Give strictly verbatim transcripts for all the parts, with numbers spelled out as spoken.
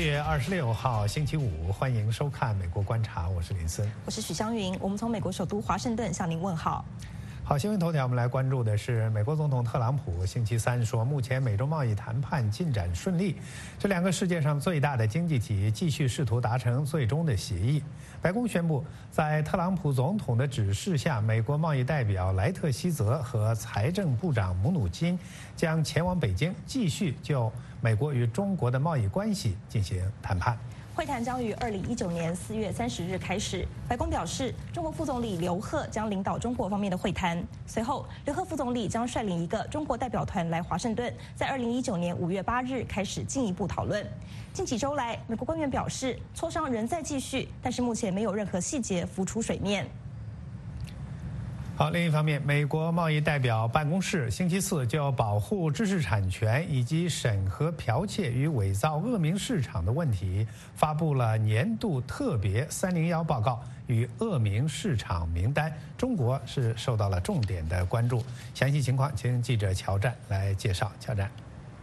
月二十六号星期五，欢迎收看《美国观察》，我是林森， 我是许湘云，我们从美国首都华盛顿向您问好。 好，新闻头条我们来关注的是，美国总统特朗普星期三说，目前美中贸易谈判进展顺利，这两个世界上最大的经济体继续试图达成最终的协议。白宫宣布，在特朗普总统的指示下，美国贸易代表莱特希泽和财政部长姆努金将前往北京，继续就美国与中国的贸易关系进行谈判。 会谈将于二零一九年四月三十日开始。白宫表示，中国副总理刘鹤将领导中国方面的会谈。随后，刘鹤副总理将率领一个中国代表团来华盛顿，在二零一九年五月八日开始进一步讨论。近几周来，美国官员表示，磋商仍在继续，但是目前没有任何细节浮出水面。 好，另一方面，美国贸易代表办公室星期四就保护知识产权以及审核剽窃与伪造恶名市场的问题，发布了年度特别三零一报告与恶名市场名单。中国是受到了重点的关注。详细情况，请记者乔战来介绍。乔战，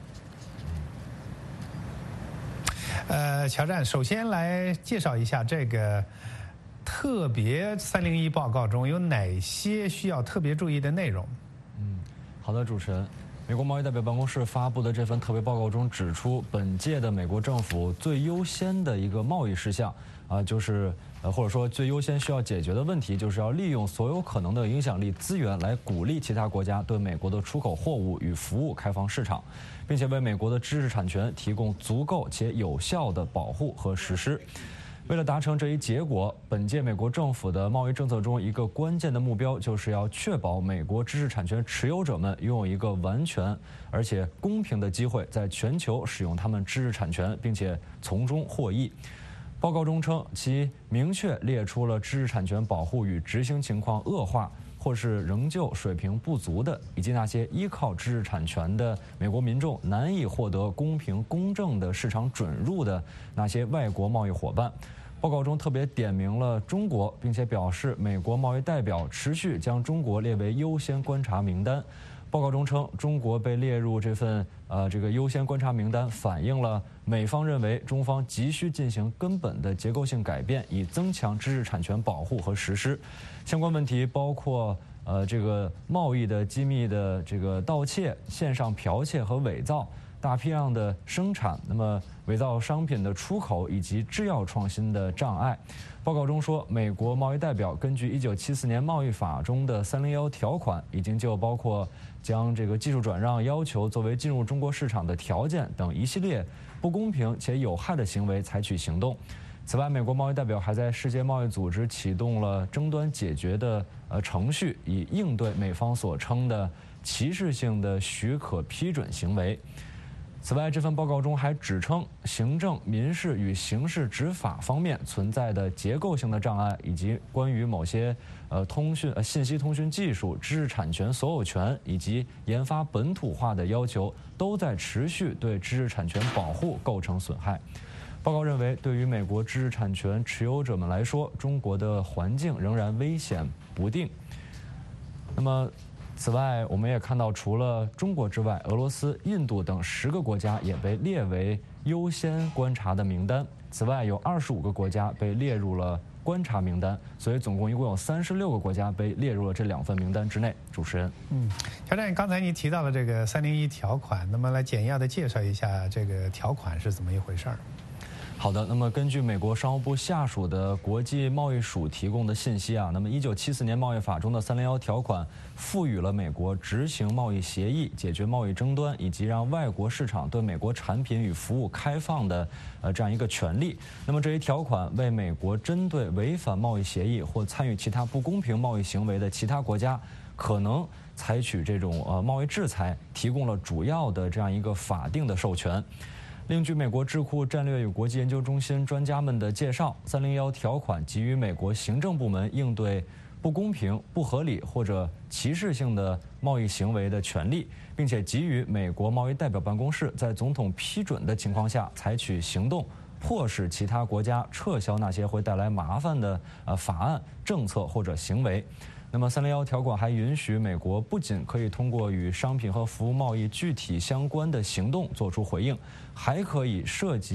呃，乔战，首先来介绍一下这个特别三零一报告中有哪些需要特别注意的内容？ 嗯，好的，主持人。美国贸易代表办公室发布的这份特别报告中指出，本届的美国政府最优先的一个贸易事项啊，就是呃或者说最优先需要解决的问题，就是要利用所有可能的影响力资源来鼓励其他国家对美国的出口货物与服务开放市场，并且为美国的知识产权提供足够且有效的保护和实施。为了达成这一结果，本届美国政府的贸易政策中一个关键的目标，就是要确保美国知识产权持有者们拥有一个完全而且公平的机会，在全球使用他们知识产权，并且从中获益。报告中称，其明确列出了知识产权保护与执行情况恶化或是仍旧水平不足的，以及那些依靠知识产权的美国民众难以获得公平公正的市场准入的那些外国贸易伙伴。报告中特别点明了中国，并且表示美国贸易代表持续将中国列为优先观察名单。报告中称，中国被列入这份呃这个优先观察名单，反映了美方认为中方急需进行根本的结构性改变，以增强知识产权保护和实施。相关问题包括呃这个贸易的机密的这个盗窃、线上剽窃和伪造、大批量的生产，那么伪造商品的出口以及制药创新的障碍。报告中说，美国贸易代表根据一九七四年贸易法中的三零一条款，已经就包括将这个技术转让要求作为进入中国市场的条件等一系列不公平且有害的行为采取行动。此外，美国贸易代表还在世界贸易组织启动了争端解决的呃程序，以应对美方所称的歧视性的许可批准行为。此外，这份报告中还指称，行政、民事与刑事执法方面存在的结构性的障碍，以及关于某些呃通讯、呃信息通讯技术、知识产权所有权以及研发本土化的要求，都在持续对知识产权保护构成损害。报告认为，对于美国知识产权持有者们来说，中国的环境仍然危险不定。那么，此外，我们也看到，除了中国之外，俄罗斯、印度等十个国家也被列为优先观察的名单。此外，有二十五个国家被列入了观察名单，所以总共一共有三十六个国家被列入了这两份名单之内。主持人， 嗯，乔战，刚才你提到了这个三零一条款，那么来简要的介绍一下这个条款是怎么一回事儿？ 好的，那么根据美国商务部下属的国际贸易署提供的信息啊，那么一九七四年贸易法中的三零一条款赋予了美国执行贸易协议、解决贸易争端以及让外国市场对美国产品与服务开放的呃这样一个权利。那么这一条款为美国针对违反贸易协议或参与其他不公平贸易行为的其他国家可能采取这种呃贸易制裁提供了主要的这样一个法定的授权。另据美国智库战略与国际研究中心专家们的介绍，三零一条款给予美国行政部门应对不公平、不合理或者歧视性的贸易行为的权利，并且给予美国贸易代表办公室在总统批准的情况下采取行动，迫使其他国家撤销那些会带来麻烦的呃法案、政策或者行为。那么三零一条款还允许美国不仅可以通过与商品和服务贸易具体相关的行动做出回应，还可以涉及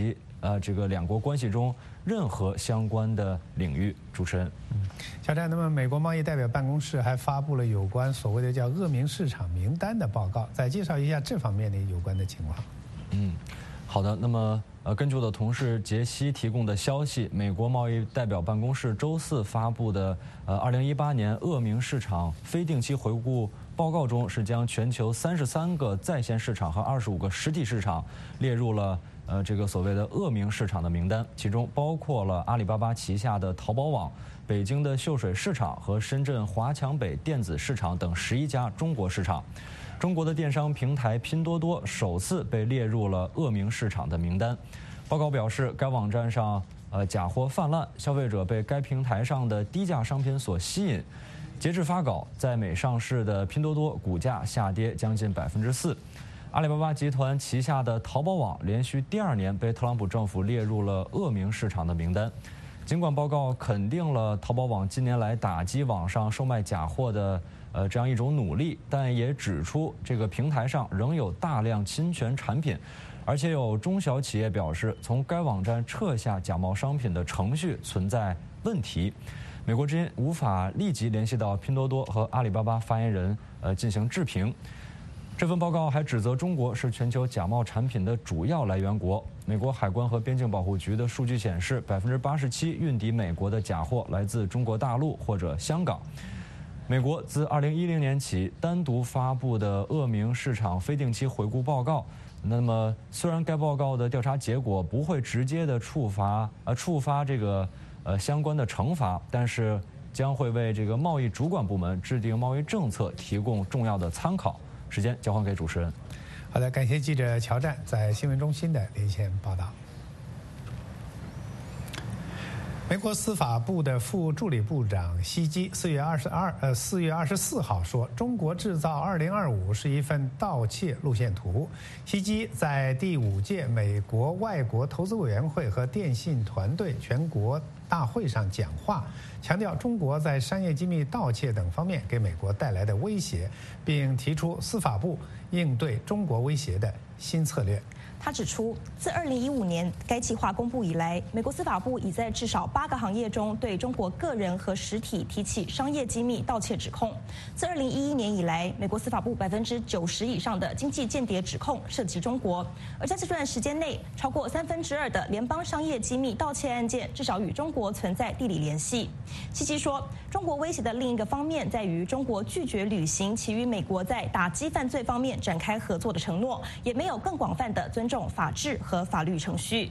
呃这个两国关系中任何相关的领域。主持人， 嗯，乔战，那么美国贸易代表办公室还发布了有关所谓的叫恶名市场名单的报告，再介绍一下这方面的有关的情况。 嗯，好的，那么。呃，根据我的同事杰西提供的消息，美国贸易代表办公室周四发布的呃二零一八年恶名市场非定期回顾报告中，是将全球三十三个在线市场和二十五个实体市场列入了呃这个所谓的恶名市场的名单，其中包括了阿里巴巴旗下的淘宝网、北京的秀水市场和深圳华强北电子市场等十一家中国市场。中国的电商平台拼多多首次被列入了恶名市场的名单。报告表示，该网站上呃假货泛滥，消费者被该平台上的低价商品所吸引。截至发稿，在美上市的拼多多股价下跌将近百分之四。阿里巴巴集团旗下的淘宝网连续第二年被特朗普政府列入了恶名市场的名单。尽管报告肯定了淘宝网近年来打击网上售卖假货的呃这样一种努力，但也指出这个平台上仍有大量侵权产品，而且有中小企业表示，从该网站撤下假冒商品的程序存在问题。美国之音无法立即联系到拼多多和阿里巴巴发言人呃进行置评。这份报告还指责中国是全球假冒产品的主要来源国。美国海关和边境保护局的数据显示，百分之八十七运抵美国的假货来自中国大陆或者香港。美国自二零一零年起单独发布的恶名市场非定期回顾报告，那么虽然该报告的调查结果不会直接的触发呃触发这个呃相关的惩罚，但是将会为这个贸易主管部门制定贸易政策提供重要的参考。时间交还给主持人。 好的，感谢记者乔战在新闻中心的连线报道。美国司法部的副助理部长希基四月二十二呃四月二十四号说，中国制造二零二五是一份盗窃路线图。希基在第五届美国外国投资委员会和电信团队全国大会上讲话，强调中国在商业机密盗窃等方面给美国带来的威胁，并提出司法部应对中国威胁的新策略。 他指出，自二零一五年该计划公布以来，美国司法部已在至少八个行业中对中国个人和实体提起商业机密盗窃指控。自二零一一年以来，美国司法部百分之九十以上的经济间谍指控涉及中国，而在这段时间内，超过三分之二的联邦商业机密盗窃案件至少与中国存在地理联系。希基说，中国威胁的另一个方面在于中国拒绝履行其与美国在打击犯罪方面展开合作的承诺，也没有更广泛的尊重法治和法律程序。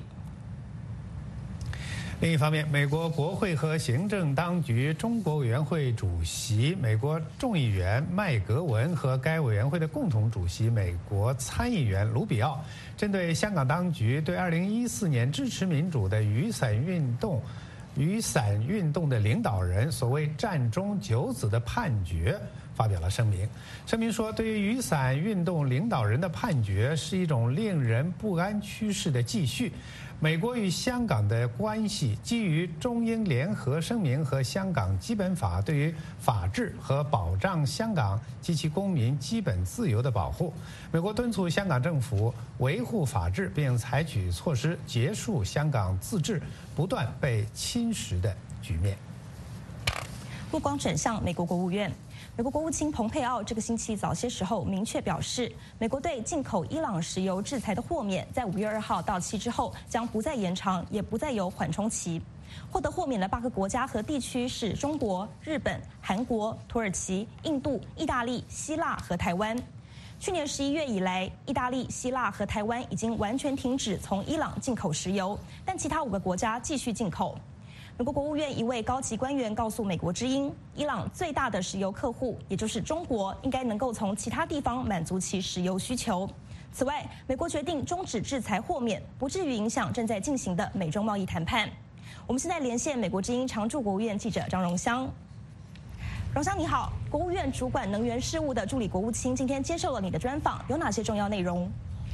另一方面，美国国会和行政当局中国委员会主席、美国众议员麦格文和该委员会的共同主席美国参议员卢比奥，针对香港当局对二零一四年支持民主的雨伞运动、雨伞运动的领导人所谓“战中九子”的判决发表了声明。声明说，对于雨伞运动领导人的判决是一种令人不安趋势的继续。美国与香港的关系基于中英联合声明和香港基本法对于法治和保障香港及其公民基本自由的保护。美国敦促香港政府维护法治，并采取措施结束香港自治不断被侵蚀的局面。 目光转向美国国务院。美国国务卿蓬佩奥这个星期早些时候明确表示，美国对进口伊朗石油制裁的豁免在五月二号到期之后将不再延长，也不再有缓冲期。获得豁免的八个国家和地区是中国、日本、韩国、土耳其、印度、意大利、希腊和台湾。去年十一月以来，意大利、希腊和台湾已经完全停止从伊朗进口石油，但其他五个国家继续进口。美国国务院一位高级官员告诉美国之音，伊朗最大的石油客户，也就是中国，应该能够从其他地方满足其石油需求。此外，美国决定终止制裁豁免，不至于影响正在进行的美中贸易谈判。我们现在连线美国之音常驻国务院记者张荣香。荣香你好，国务院主管能源事务的助理国务卿今天接受了你的专访，有哪些重要内容？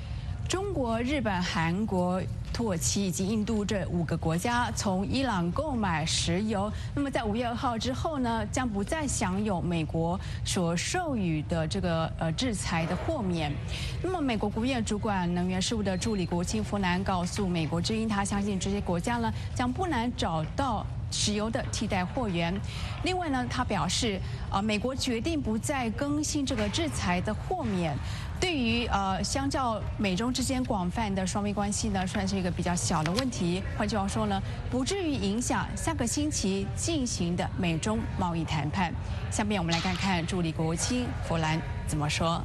中国、日本、韩国、土耳其以及印度这五个国家从伊朗购买石油，那么在五月二号之后呢，将不再享有美国所授予的这个呃制裁的豁免。那么，美国国务院主管能源事务的助理国务卿弗兰告诉美国之音，他相信这些国家呢将不难找到石油的替代货源。另外呢，他表示，呃，美国决定不再更新这个制裁的豁免，对于呃，相较美中之间广泛的双边关系呢，算是一个比较小的问题。换句话说呢，不至于影响下个星期进行的美中贸易谈判。下面我们来看看助理国务卿弗兰怎么说。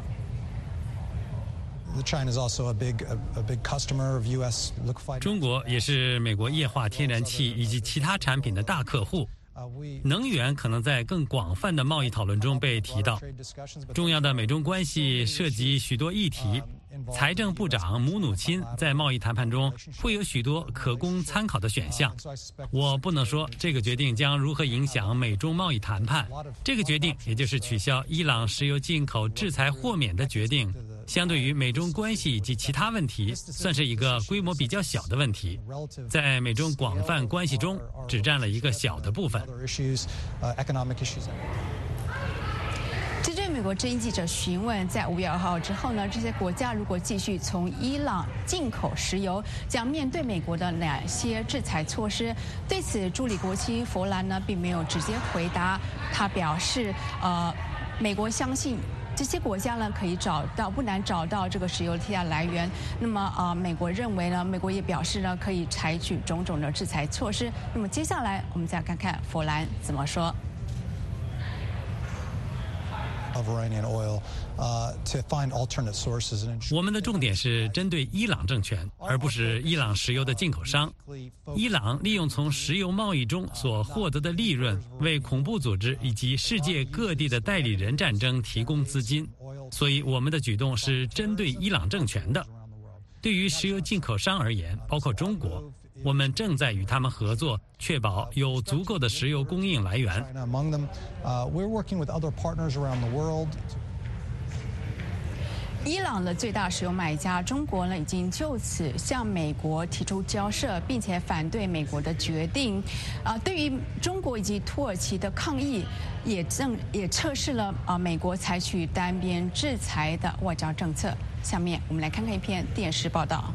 中国也是美国液化天然气以及其他产品的大客户，能源可能在更广泛的贸易讨论中被提到。重要的美中关系涉及许多议题，财政部长姆努钦在贸易谈判中会有许多可供参考的选项。我不能说这个决定将如何影响美中贸易谈判，这个决定也就是取消伊朗石油进口制裁豁免的决定，相对于美中关系以及其他问题，算是一个规模比较小的问题，在美中广泛关系中只占了一个小的部分。 针对美国之音记者询问，在五月二号之后呢，这些国家如果继续从伊朗进口石油，将面对美国的哪些制裁措施？对此，助理国务卿弗兰呢并没有直接回答。他表示，呃，美国相信这些国家呢可以找到不难找到这个石油的替代来源。那么呃，美国认为呢，美国也表示呢可以采取种种的制裁措施。那么接下来我们再看看弗兰怎么说。 我们的重点是针对伊朗政权，而不是伊朗石油的进口商。伊朗利用从石油贸易中所获得的利润，为恐怖组织以及世界各地的代理人战争提供资金，所以我们的举动是针对伊朗政权的。对于石油进口商而言，包括中国，我们正在与他们合作，确保有足够的石油供应来源。 伊朗的最大石油买家中国呢，已经就此向美国提出交涉，并且反对美国的决定。啊，对于中国以及土耳其的抗议，也正也测试了啊美国采取单边制裁的外交政策。下面我们来看看一篇电视报道。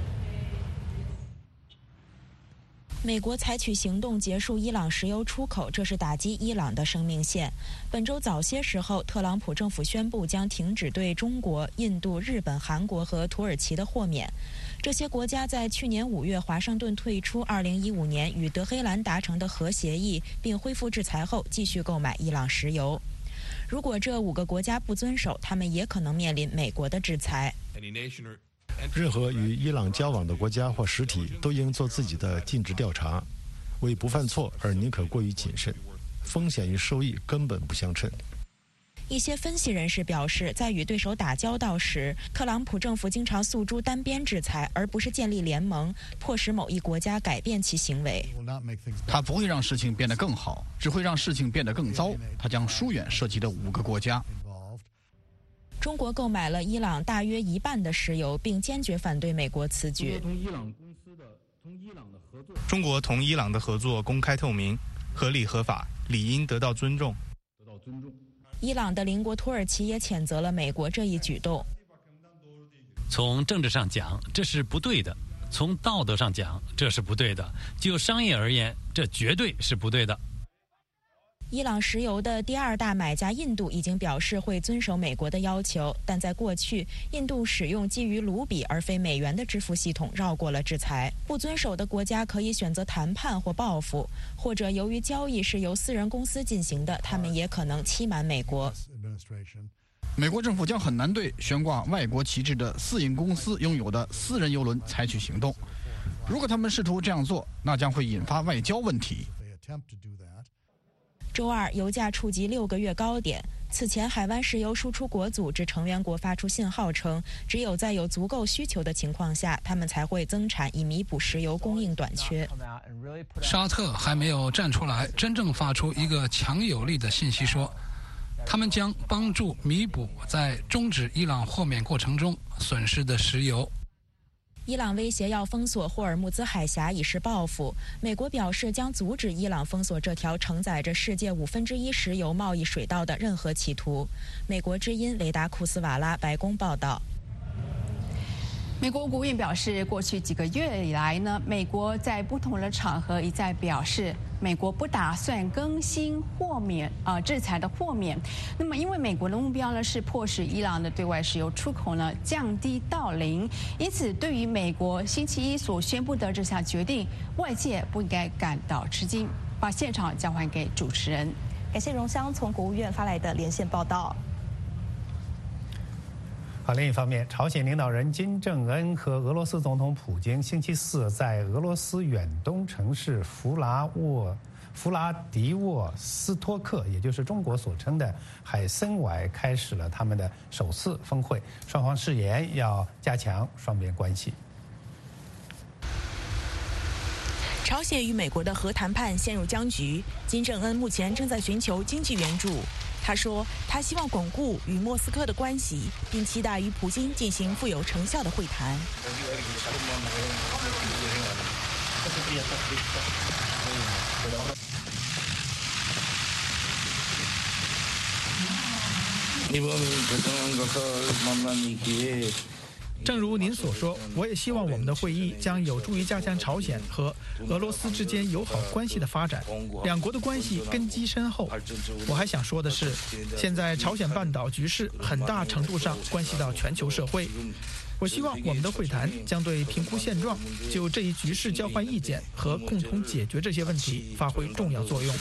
美国采取行动结束伊朗石油出口，这是打击伊朗的生命线。本周早些时候，特朗普政府宣布将停止对中国、印度、日本、韩国和土耳其的豁免。这些国家在去年五月华盛顿退出二零一五年与德黑兰达成的核协议，并恢复制裁后，继续购买伊朗石油。如果这五个国家不遵守，他们也可能面临美国的制裁。 任何与伊朗交往的国家或实体都应做自己的尽职调查，为不犯错而宁可过于谨慎，风险与收益根本不相称。 一些分析人士表示，在与对手打交道时，特朗普政府经常诉诸单边制裁，而不是建立联盟，迫使某一国家改变其行为。 他不会让事情变得更好，只会让事情变得更糟。他将疏远涉及的五个国家。 中国购买了伊朗大约一半的石油，并坚决反对美国此举。 中国同伊朗的合作公开透明、合理合法，理应得到尊重。 伊朗的邻国土耳其也谴责了美国这一举动。 从政治上讲，这是不对的；从道德上讲，这是不对的；就商业而言，这绝对是不对的。 伊朗石油的第二大买家印度已经表示会遵守美国的要求，但在过去，印度使用基于卢比而非美元的支付系统绕过了制裁。不遵守的国家可以选择谈判或报复，或者由于交易是由私人公司进行的，他们也可能欺瞒美国。 美国政府将很难对悬挂外国旗帜的私营公司拥有的私人油轮采取行动。如果他们试图这样做，那将会引发外交问题。 周二，油价触及六个月高点。此前，海湾石油输出国组织成员国发出信号称，只有在有足够需求的情况下，他们才会增产以弥补石油供应短缺。 沙特还没有站出来，真正发出一个强有力的信息说，他们将帮助弥补在终止伊朗豁免过程中损失的石油。 伊朗威胁要封锁霍尔木兹海峡以示报复，美国表示将阻止伊朗封锁这条承载着世界五分之一石油贸易水道的任何企图。美国之音雷达库斯瓦拉白宫报道。 美国国务院表示，过去几个月以来呢，美国在不同的场合一再表示，美国不打算更新豁免啊、呃、制裁的豁免。那么，因为美国的目标呢是迫使伊朗的对外石油出口呢降低到零，因此对于美国星期一所宣布的这项决定，外界不应该感到吃惊。把现场交还给主持人， 感谢荣香从国务院发来的连线报道。 好，另一方面，朝鲜领导人金正恩和俄罗斯总统普京星期四在俄罗斯远东城市弗拉沃弗拉迪沃斯托克，也就是中国所称的海参崴，开始了他们的首次峰会，双方誓言要加强双边关系。 朝鲜与美国的核谈判陷入僵局，金正恩目前正在寻求经济援助。他说，他希望巩固与莫斯科的关系，并期待与普京进行富有成效的会谈。 正如您所说，我也希望我们的会议将有助于加强朝鲜和俄罗斯之间友好关系的发展，两国的关系根基深厚。我还想说的是，现在朝鲜半岛局势很大程度上关系到全球社会。我希望我们的会谈将对评估现状、就这一局势交换意见和共同解决这些问题发挥重要作用。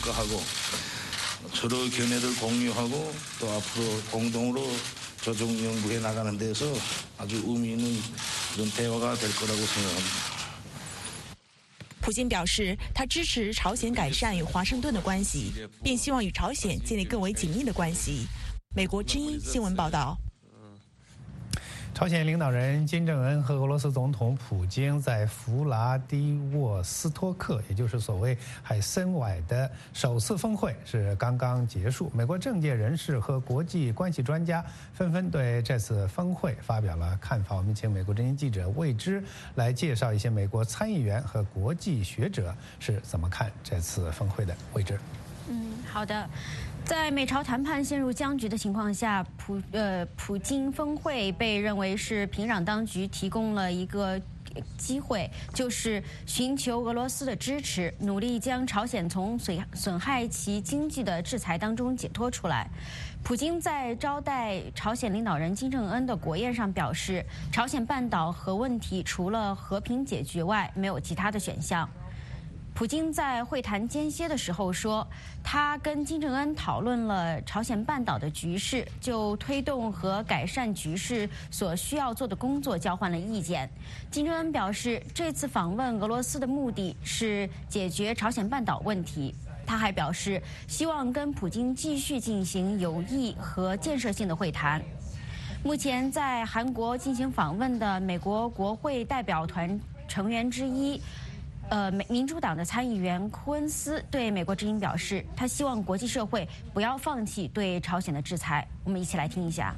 서로 견해를 공유하고 또 앞으로 공동으로 조정 연구해 나가는 데서 아주 의미 있는 그런 대화가 될 거라고 생각합니다. 普京表示，他支持朝鲜改善与华盛顿的关系，并希望与朝鲜建立更为紧密的关系。美国之音新闻报道。 朝鲜领导人金正恩和俄罗斯总统普京在弗拉迪沃斯托克，也就是所谓海参崴的首次峰会是刚刚结束。美国政界人士和国际关系专家纷纷对这次峰会发表了看法。我们请美国之音记者魏之来介绍一些美国参议员和国际学者是怎么看这次峰会的。魏之， 嗯，好的。 在美朝谈判陷入僵局的情况下，普呃普京峰会被认为是平壤当局提供了一个机会，就是寻求俄罗斯的支持，努力将朝鲜从损损害其经济的制裁当中解脱出来。普京在招待朝鲜领导人金正恩的国宴上表示，朝鲜半岛核问题除了和平解决外，没有其他的选项。 普京在会谈间歇的时候说，他跟金正恩讨论了朝鲜半岛的局势，就推动和改善局势所需要做的工作交换了意见。金正恩表示，这次访问俄罗斯的目的是解决朝鲜半岛问题。他还表示，希望跟普京继续进行有益和建设性的会谈。目前在韩国进行访问的美国国会代表团成员之一。 呃，民主党的参议员库恩斯对美国之音表示，他希望国际社会不要放弃对朝鲜的制裁。我们一起来听一下。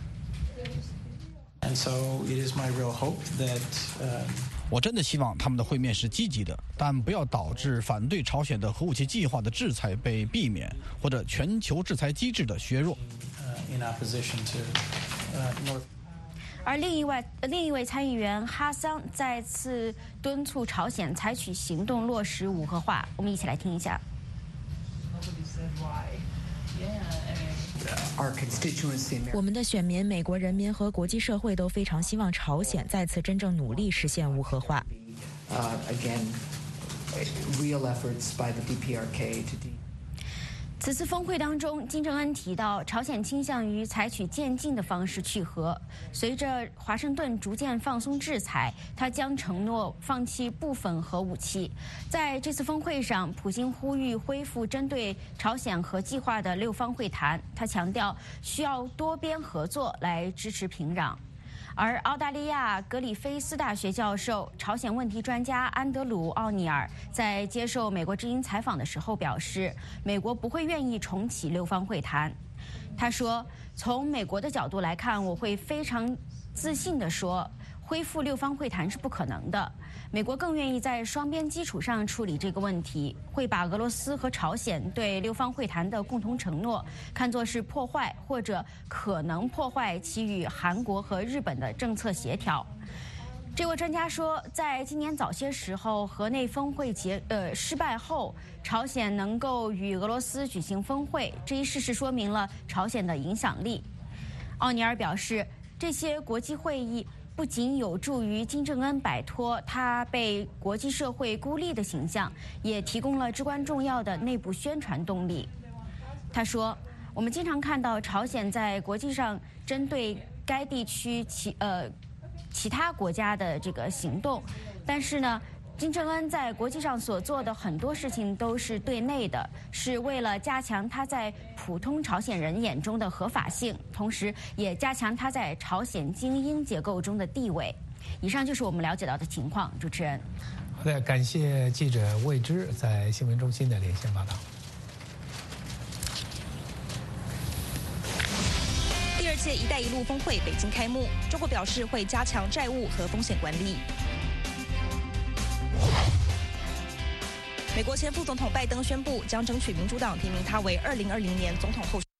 And so it is my real hope that. 我真的希望他们的会面是积极的，但不要导致反对朝鲜的核武器计划的制裁被避免，或者全球制裁机制的削弱。 In opposition to North. 而另一位另一位参议员哈桑再次敦促朝鲜采取行动落实无核化。我们一起来听一下。 我们的选民、美国人民和国际社会都非常希望朝鲜再次真正努力实现无核化。 此次峰会当中，金正恩提到，朝鲜倾向于采取渐进的方式去核。随着华盛顿逐渐放松制裁，他将承诺放弃部分核武器。在这次峰会上，普京呼吁恢复针对朝鲜核计划的六方会谈。他强调需要多边合作来支持平壤。 而澳大利亚格里菲斯大学教授、朝鲜问题专家安德鲁·奥尼尔在接受美国之音采访的时候表示，美国不会愿意重启六方会谈。他说：“从美国的角度来看，我会非常自信地说， 恢复六方会谈是不可能的。美国更愿意在双边基础上处理这个问题，会把俄罗斯和朝鲜对六方会谈的共同承诺看作是破坏或者可能破坏其与韩国和日本的政策协调。这位专家说，在今年早些时候河内峰会结呃失败后，朝鲜能够与俄罗斯举行峰会，这一事实说明了朝鲜的影响力。奥尼尔表示，这些国际会议不仅有助于金正恩摆脱他被国际社会孤立的形象，也提供了至关重要的内部宣传动力。他说，我们经常看到朝鲜在国际上针对该地区其呃其他国家的这个行动，但是呢，金正恩在国际上所做的很多事情都是对内的，是为了加强他在普通朝鲜人眼中的合法性，同时也加强他在朝鲜精英结构中的地位。以上就是我们了解到的情况。主持人， 好的，感谢记者魏之在新闻中心的连线报道。 第二届“一带一路”峰会北京开幕，中国表示会加强债务和风险管理。美国前副总统拜登宣布将争取民主党提名他为二零二零年总统候选人。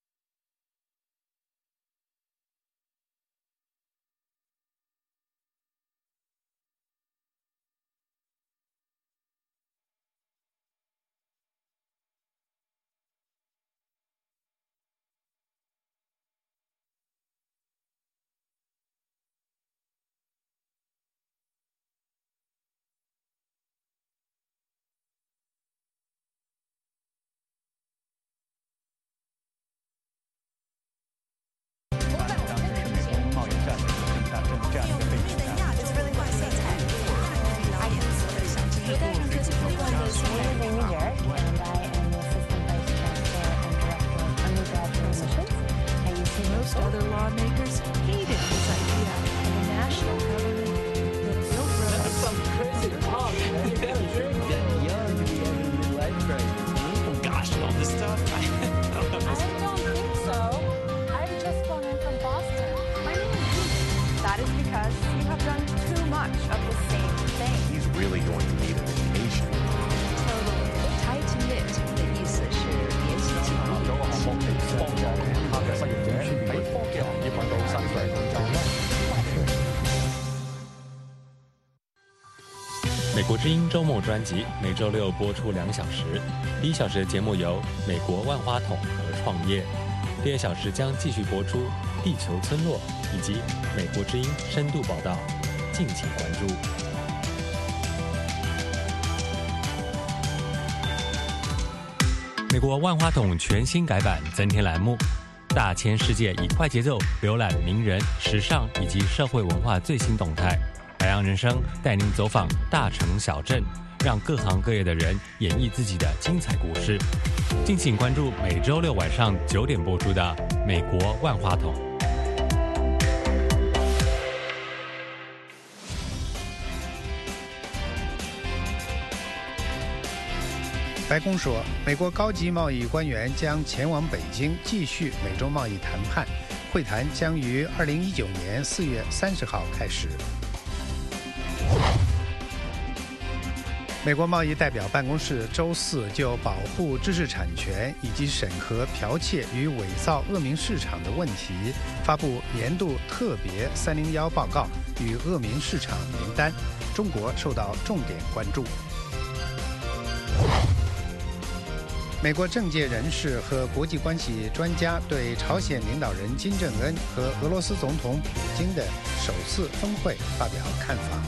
美国之音周末专辑每周六播出两小时，第一小时的节目由美国万花筒和创业，第二小时将继续播出地球村落以及美国之音深度报道，敬请关注。美国万花筒全新改版增添栏目，大千世界以快节奏浏览名人、时尚以及社会文化最新动态。海洋人生带您走访大城小镇，让各行各业的人演绎自己的精彩故事。敬请关注每周六晚上九点播出的《美国万花筒》。 白宫说，美国高级贸易官员将前往北京继续美洲贸易谈判，会谈将于二零一九年四月三十号开始。美国贸易代表办公室周四就保护知识产权以及审核剽窃与伪造恶名市场的问题，发布年度特别三零一报告与恶名市场名单，中国受到重点关注。美国政界人士和国际关系专家对朝鲜领导人金正恩和俄罗斯总统普京的首次峰会发表看法。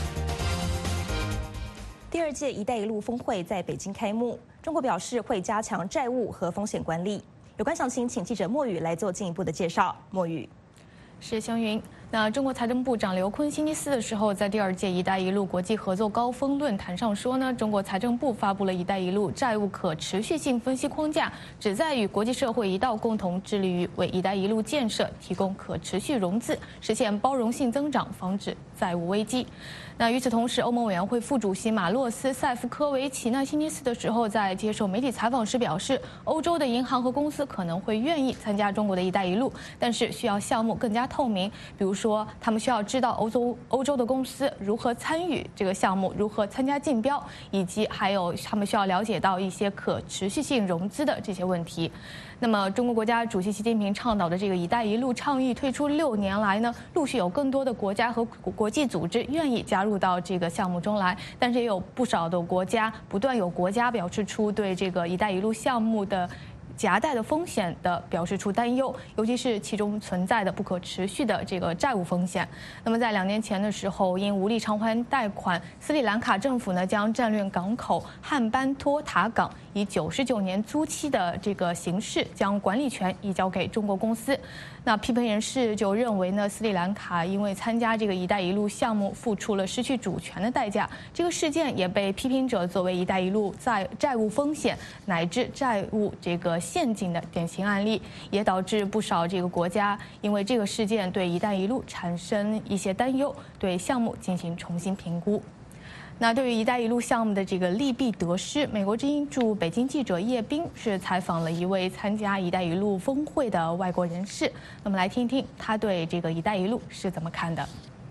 第二届“一带一路”峰会在北京开幕，中国表示会加强债务和风险管理。有关详情，请记者莫宇来做进一步的介绍。莫宇， 是湘云。那中国财政部长刘昆星期四的时候，在第二届“一带一路”国际合作高峰论坛上说呢，中国财政部发布了“一带一路”债务可持续性分析框架，旨在与国际社会一道共同致力于为“一带一路”建设提供可持续融资，实现包容性增长，防止债务危机。那与此同时，欧盟委员会副主席马洛斯·塞夫科维奇呢，星期四的时候在接受媒体采访时表示，欧洲的银行和公司可能会愿意参加中国的一带一路，但是需要项目更加透明，比如说说，他们需要知道欧洲欧洲的公司如何参与这个项目，如何参加竞标，以及还有他们需要了解到一些可持续性融资的这些问题。那么，中国国家主席习近平倡导的这个“一带一路”倡议推出六年来呢，陆续有更多的国家和国际组织愿意加入到这个项目中来，但是也有不少的国家不断有国家表示出对这个“一带一路”项目的夹带的风险的表示出担忧，尤其是其中存在的不可持续的这个债务风险。那么在两年前的时候，因无力偿还贷款，斯里兰卡政府呢将战略港口汉班托塔港以九十九年租期的这个形式将管理权移交给中国公司。那批评人士就认为呢，斯里兰卡因为参加这个“一带一路”项目，付出了失去主权的代价。这个事件也被批评者作为“一带一路”债债务风险乃至债务这个陷阱的典型案例，也导致不少这个国家因为这个事件对“一带一路”产生一些担忧，对项目进行重新评估。那对于“一带一路”项目的这个利弊得失，美国之音驻北京记者叶斌是采访了一位参加“一带一路”峰会的外国人士，那么来听听他对这个“一带一路”是怎么看的。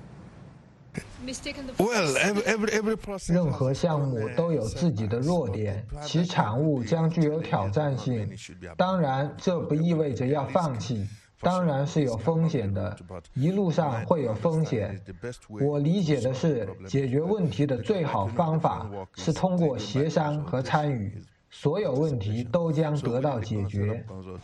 任何项目都有自己的弱点，其产物将具有挑战性。当然，这不意味着要放弃。当然是有风险的，一路上会有风险。我理解的是，解决问题的最好方法是通过协商和参与，所有问题都将得到解决。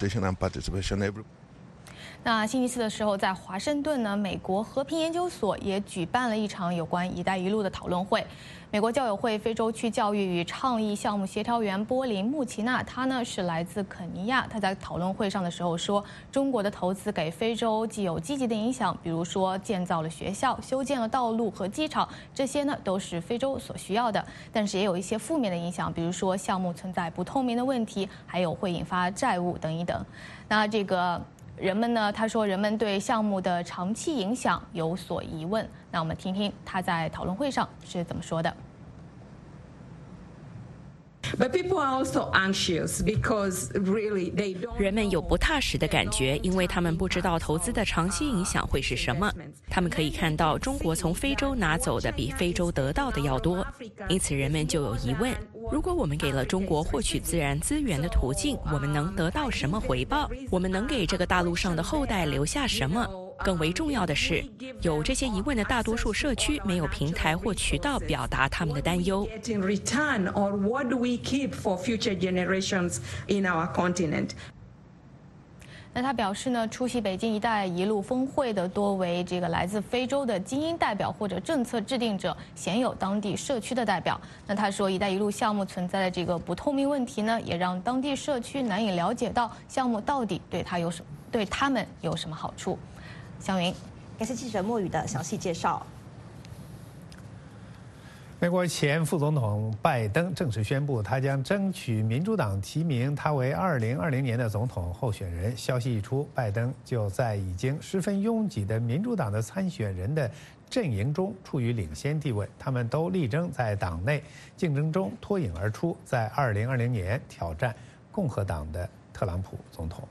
那星期四的时候，在华盛顿呢，美国和平研究所也举办了一场有关“一带一路”的讨论会。美国教友会非洲区教育与倡议项目协调员波林穆奇纳，他呢是来自肯尼亚。他在讨论会上的时候说，中国的投资给非洲既有积极的影响，比如说建造了学校、修建了道路和机场，这些呢都是非洲所需要的。但是也有一些负面的影响，比如说项目存在不透明的问题，还有会引发债务等一等。那这个人们呢，他说人们对项目的长期影响有所疑问。那我们听听他在讨论会上是怎么说的。 人们有不踏实的感觉，因为他们不知道投资的长期影响会是什么。他们可以看到中国从非洲拿走的比非洲得到的要多，因此人们就有疑问：如果我们给了中国获取自然资源的途径，我们能得到什么回报？我们能给这个大陆上的后代留下什么？更为重要的是，有这些疑问的大多数社区没有平台或渠道表达他们的担忧。 那他表示呢，出席北京“一带一路”峰会的多为这个来自非洲的精英代表或者政策制定者，鲜有当地社区的代表。那他说，“一带一路”项目存在的这个不透明问题呢，也让当地社区难以了解到项目到底对他有什对他们有什么好处。湘云， 感谢记者莫宇的详细介绍。 美国前副总统拜登正式宣布，他将争取民主党提名他为二零二零年的总统候选人。消息一出，拜登就在已经十分拥挤的民主党的参选人的阵营中处于领先地位。他们都力争在党内竞争中脱颖而出，在二零二零年挑战共和党的特朗普总统。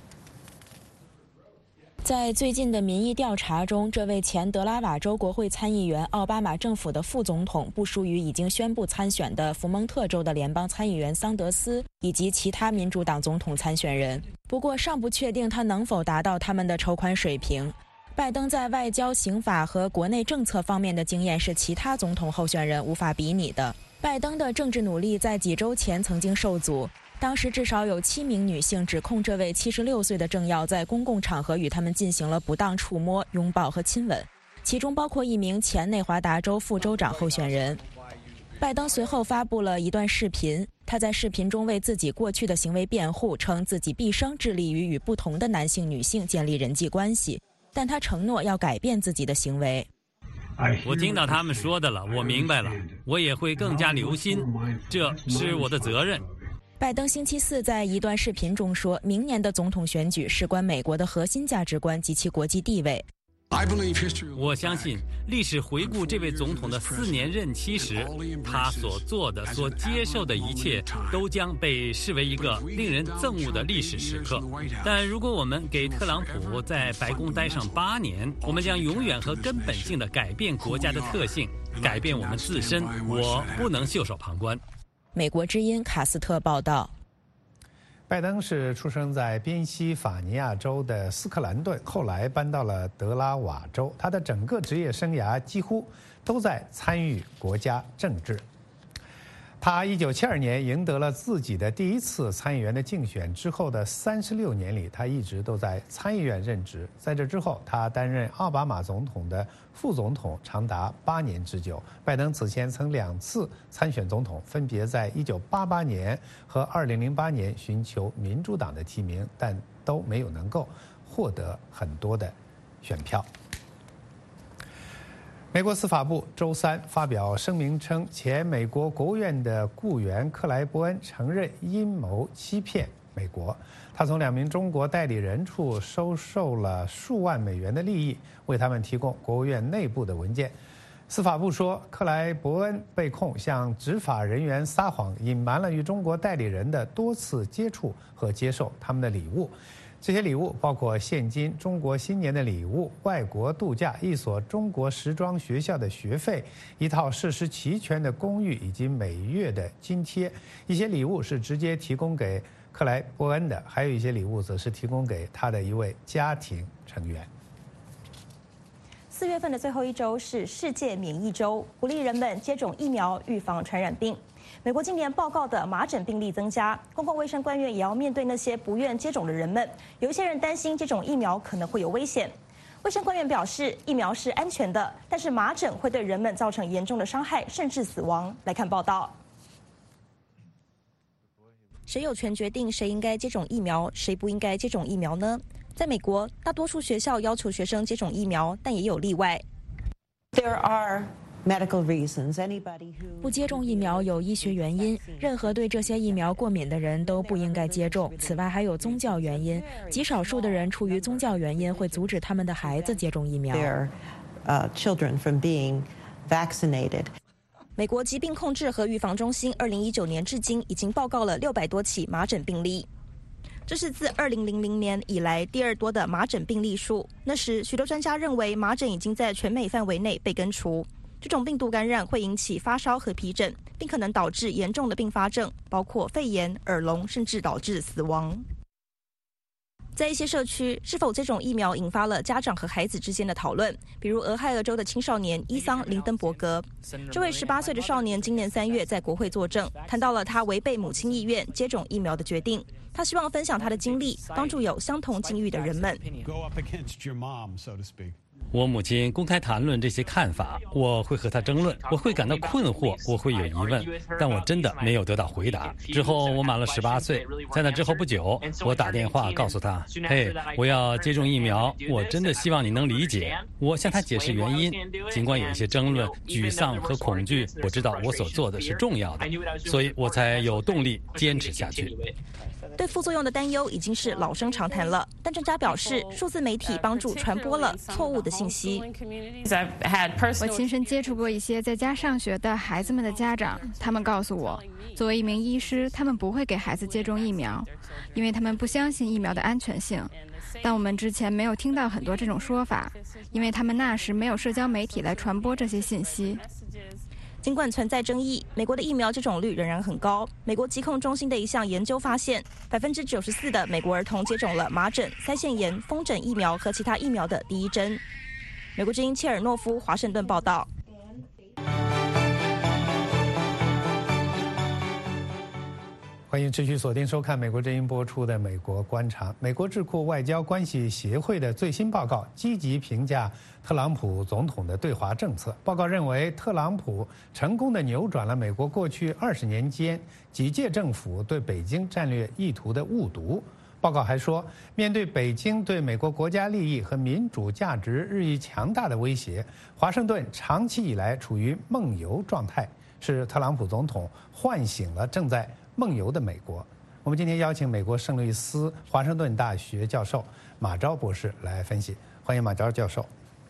在最近的民意调查中，这位前德拉瓦州国会参议员、奥巴马政府的副总统，不输于已经宣布参选的福蒙特州的联邦参议员桑德斯以及其他民主党总统参选人。不过，尚不确定他能否达到他们的筹款水平。拜登在外交、刑法和国内政策方面的经验是其他总统候选人无法比拟的。拜登的政治努力在几周前曾经受阻。当时至少有七名女性指控这位七十六岁的政要在公共场合与他们进行了不当触摸、拥抱和亲吻，其中包括一名前内华达州副州长候选人。拜登随后发布了一段视频，他在视频中为自己过去的行为辩护，称自己毕生致力于与不同的男性、女性建立人际关系，但他承诺要改变自己的行为。 我听到他们说的了，我明白了，我也会更加留心，这是我的责任。 拜登星期四在一段视频中说，明年的总统选举事关美国的核心价值观及其国际地位。 我相信历史回顾这位总统的四年任期时，他所做的、所接受的一切都将被视为一个令人憎恶的历史时刻。但如果我们给特朗普在白宫待上八年，我们将永远和根本性的改变国家的特性，改变我们自身。我不能袖手旁观。 美国之音卡斯特报道。 拜登是出生在宾夕法尼亚州的斯克兰顿，后来搬到了德拉瓦州。他的整个职业生涯几乎都在参与国家政治。他一九七二年赢得了自己的第一次参议员的竞选之后的三十六年里，他一直都在参议院任职。在这之后，他担任奥巴马总统的副总统长达八年之久。拜登此前曾两次参选总统，分别在一九八八年和二零零八年寻求民主党的提名，但都没有能够获得很多的选票。美国司法部周三发表声明称，前美国国务院的雇员克莱伯恩承认阴谋欺骗美国。他从两名中国代理人处收受了数万美元的利益，为他们提供国务院内部的文件。司法部说，克莱伯恩被控向执法人员撒谎，隐瞒了与中国代理人的多次接触和接受他们的礼物。这些礼物包括现金、中国新年的礼物、外国度假、一所中国时装学校的学费、一套设施齐全的公寓以及每月的津贴。一些礼物是直接提供给克莱伯恩的，还有一些礼物则是提供给他的一位家庭成员。 四月份的最后一周是世界免疫周，鼓励人们接种疫苗，预防传染病。美国今年报告的麻疹病例增加，公共卫生官员也要面对那些不愿接种的人们。有一些人担心接种疫苗可能会有危险。卫生官员表示，疫苗是安全的，但是麻疹会对人们造成严重的伤害，甚至死亡。来看报道。谁有权决定谁应该接种疫苗，谁不应该接种疫苗呢？在美国，大多数学校要求学生接种疫苗，但也有例外。 There are medical reasons. Anybody who 不接种疫苗有医学原因，任何对这些疫苗过敏的人都不应该接种。此外，还有宗教原因，极少数的人出于宗教原因会阻止他们的孩子接种疫苗。 Their uh, children from being vaccinated. 美国疾病控制和预防中心二零一九年至今已经报告了六百多起麻疹病例。这是自二零零零年以来第二多的麻疹病例数。那时，许多专家认为麻疹已经在全美范围内被根除。这种病毒感染会引起发烧和皮疹，并可能导致严重的并发症，包括肺炎、耳聋，甚至导致死亡。在一些社区，是否接种疫苗引发了家长和孩子之间的讨论。比如俄亥俄州的青少年伊桑·林登伯格，这位十八岁的少年今年三月在国会作证，谈到了他违背母亲意愿接种疫苗的决定。他希望分享他的经历，帮助有相同境遇的人们。 我母亲公开谈论这些看法，我会和她争论，我会感到困惑，我会有疑问，但我真的没有得到回答。之后我满了十八岁，在那之后不久，我打电话告诉她：“嘿，我要接种疫苗，我真的希望你能理解。”我向她解释原因，尽管有一些争论、沮丧和恐惧，我知道我所做的是重要的，所以我才有动力坚持下去。 对副作用的担忧已经是老生常谈了，但专家表示，数字媒体帮助传播了错误的信息。 我亲身接触过一些在家上学的孩子们的家长，他们告诉我，作为一名医师，他们不会给孩子接种疫苗，因为他们不相信疫苗的安全性。但我们之前没有听到很多这种说法，因为他们那时没有社交媒体来传播这些信息。 尽管存在争议，美国的疫苗接种率仍然很高。美国疾控中心的一项研究发现，百分之九十四的美国儿童接种了麻疹、腮腺炎、风疹疫苗和其他疫苗的第一针。美国之音切尔诺夫华盛顿报道。 欢迎持续锁定收看美国之音播出的《美国观察》。美国智库外交关系协会的最新报告积极评价特朗普总统的对华政策。报告认为，特朗普成功地扭转了美国过去二十年间几届政府对北京战略意图的误读。报告还说，面对北京对美国国家利益和民主价值日益强大的威胁，华盛顿长期以来处于梦游状态，是特朗普总统唤醒了正在梦游的美国。我们今天邀请美国圣路易斯华盛顿大学教授马昭博士来分析。欢迎马昭教授。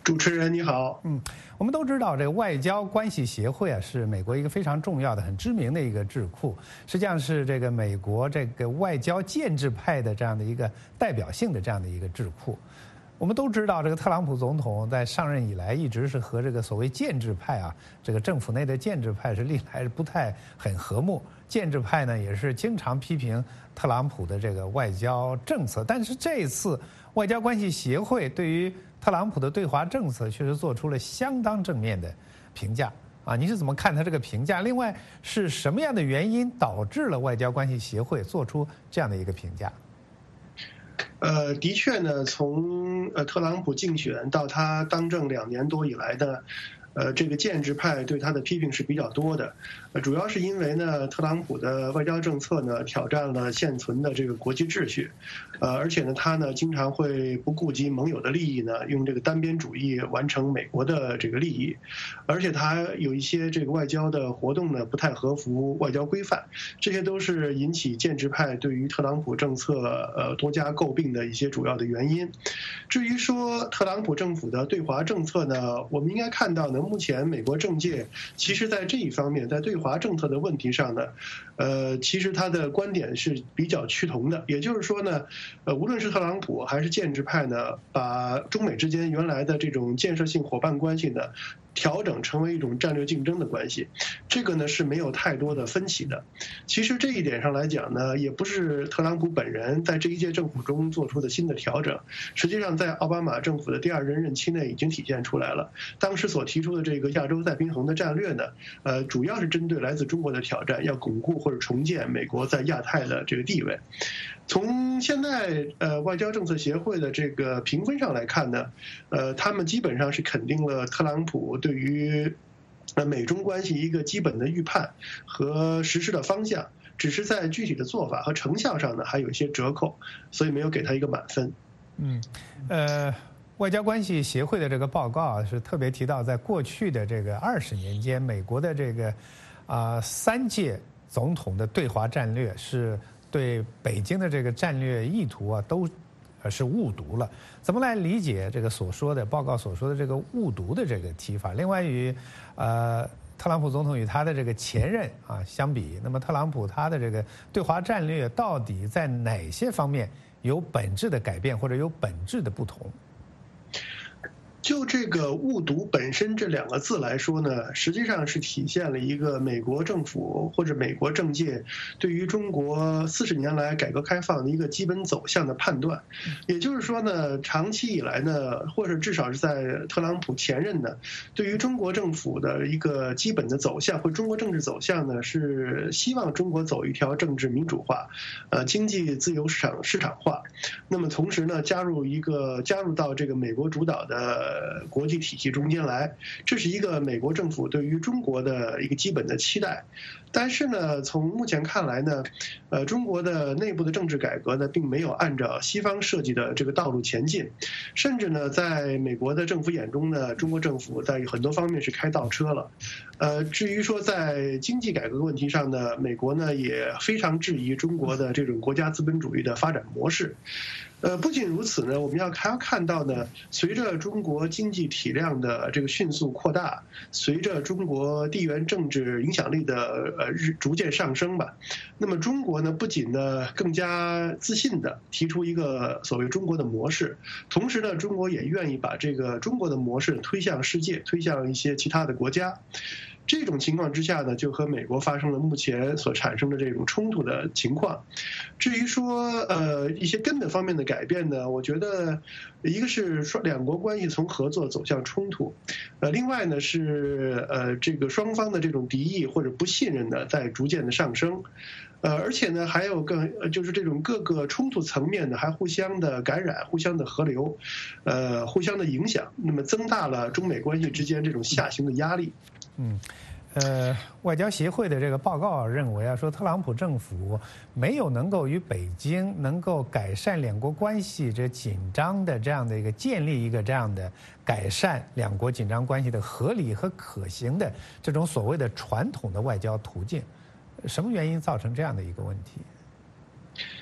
主持人你好， 嗯，我们都知道这个外交关系协会啊，是美国一个非常重要的、很知名的一个智库，实际上是这个美国这个外交建制派的这样的一个代表性的这样的一个智库。我们都知道，这个特朗普总统在上任以来，一直是和这个所谓建制派啊，这个政府内的建制派是历来不太很和睦。建制派呢，也是经常批评特朗普的这个外交政策。但是这次外交关系协会对于特朗普的对华政策，确实做出了相当正面的评价啊！你是怎么看他这个评价？另外，是什么样的原因导致了外交关系协会做出这样的一个评价？ 呃，的确呢，从呃特朗普竞选到他当政两年多以来呢，呃，这个建制派对他的批评是比较多的，呃，主要是因为呢，特朗普的外交政策呢挑战了现存的这个国际秩序，呃，而且呢，他呢经常会不顾及盟友的利益呢，用这个单边主义完成美国的这个利益，而且他有一些这个外交的活动呢不太合乎外交规范，这些都是引起建制派对于特朗普政策呃多加诟病的一些主要的原因。至于说特朗普政府的对华政策呢，我们应该看到呢，目前美国政界其实在这一方面，在对华政策的问题上呢，呃，其实他的观点是比较趋同的。也就是说呢，呃，无论是特朗普还是建制派呢，把中美之间原来的这种建设性伙伴关系呢，调整成为一种战略竞争的关系，这个呢是没有太多的分歧的。其实这一点上来讲呢，也不是特朗普本人在这一届政府中做出的新的调整，实际上在奥巴马政府的第二任任期内已经体现出来了。当时所提出的这个亚洲再平衡的战略呢，呃，主要是针对来自中国的挑战，要巩固或者重建美国在亚太的这个地位。从现在呃外交政策协会的这个评分上来看呢，呃，他们基本上是肯定了特朗普对于呃美中关系一个基本的预判和实施的方向，只是在具体的做法和成效上呢还有一些折扣，所以没有给他一个满分。 嗯，呃，外交关系协会的这个报告啊，是特别提到，在过去的这个二十年间，美国的这个啊、呃、三届总统的对华战略是对北京的这个战略意图啊，都呃是误读了。怎么来理解这个所说的报告所说的这个误读的这个提法？另外与呃特朗普总统与他的这个前任啊相比，那么特朗普他的这个对华战略到底在哪些方面有本质的改变，或者有本质的不同？ 就这个误读本身这两个字来说呢，实际上是体现了一个美国政府或者美国政界对于中国四十年来改革开放的一个基本走向的判断。也就是说呢，长期以来呢，或者至少是在特朗普前任呢，对于中国政府的一个基本的走向或中国政治走向呢，是希望中国走一条政治民主化，呃，经济自由市场市场化。那么同时呢，加入一个加入到这个美国主导的呃，国际体系中间来，这是一个美国政府对于中国的一个基本的期待。但是呢，从目前看来呢，呃，中国的内部的政治改革呢，并没有按照西方设计的这个道路前进，甚至呢，在美国的政府眼中呢，中国政府在很多方面是开倒车了。呃，至于说在经济改革问题上呢，美国呢也非常质疑中国的这种国家资本主义的发展模式。呃，不仅如此呢，我们要还要看到呢，随着中国经济体量的这个迅速扩大，随着中国地缘政治影响力的呃日逐渐上升吧，那么中国呢不仅呢更加自信的提出一个所谓中国的模式，同时呢，中国也愿意把这个中国的模式推向世界，推向一些其他的国家。这种情况之下呢，就和美国发生了目前所产生的这种冲突的情况。至于说呃一些根本方面的改变呢，我觉得一个是双两国关系从合作走向冲突，呃，另外呢是呃这个双方的这种敌意或者不信任呢在逐渐的上升。呃，而且呢，还有更就是这种各个冲突层面呢，还互相的感染、互相的合流，呃，互相的影响，那么增大了中美关系之间这种下行的压力。 嗯，呃，外交协会的这个报告认为啊，说特朗普政府没有能够与北京能够改善两国关系这紧张的这样的一个建立一个这样的改善两国紧张关系的合理和可行的这种所谓的传统的外交途径。什么原因造成这样的一个问题？